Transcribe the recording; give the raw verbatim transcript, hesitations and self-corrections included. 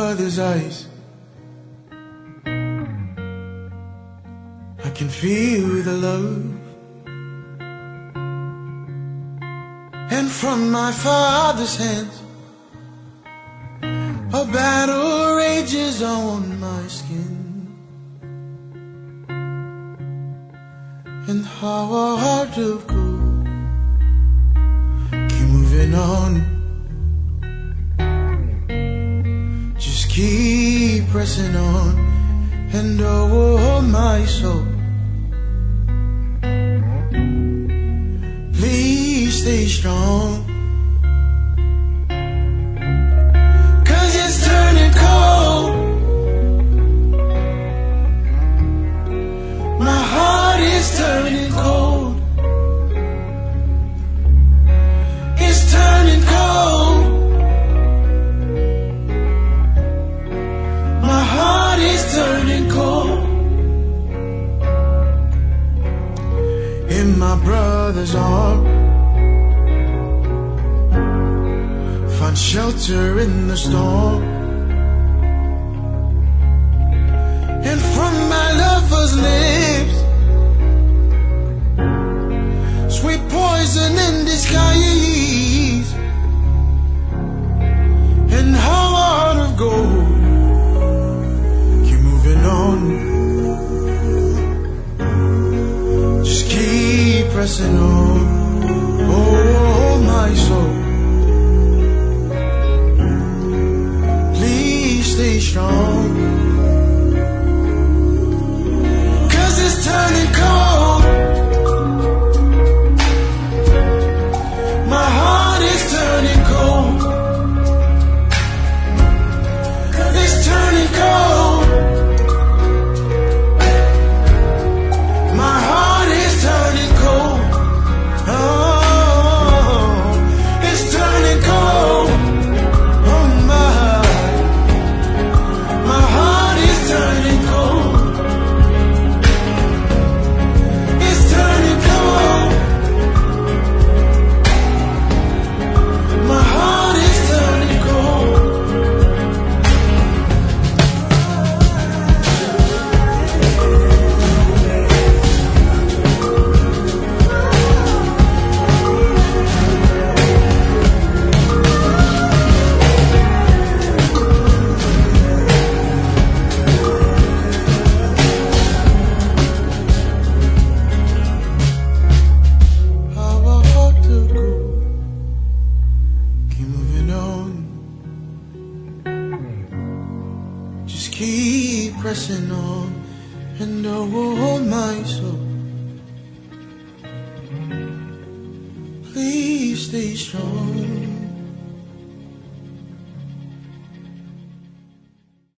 mother's eyes, I can feel the love. And from my father's hands, a battle rages on my skin. And how a heart of gold keep moving on, just keep pressing on. And oh, my soul, please stay strong, 'cause it's turning cold. My heart is turning cold. It's turning cold. My heart is turning cold. In my brother's arms, find shelter in the storm. And from my lover's lips, sweet poison in disguise. And how a heart of gold keep moving on, just keep pressing on. Oh, my soul, please stay strong, 'cause it's turning cold. My heart is turning cold. It's turning cold. My heart is turning cold. Oh, it's turning cold. Oh, my, my heart is turning cold. It's turning cold. My heart is turning cold. How a heart to go, keep moving on, just keep pressing on. And oh, my soul, please stay strong.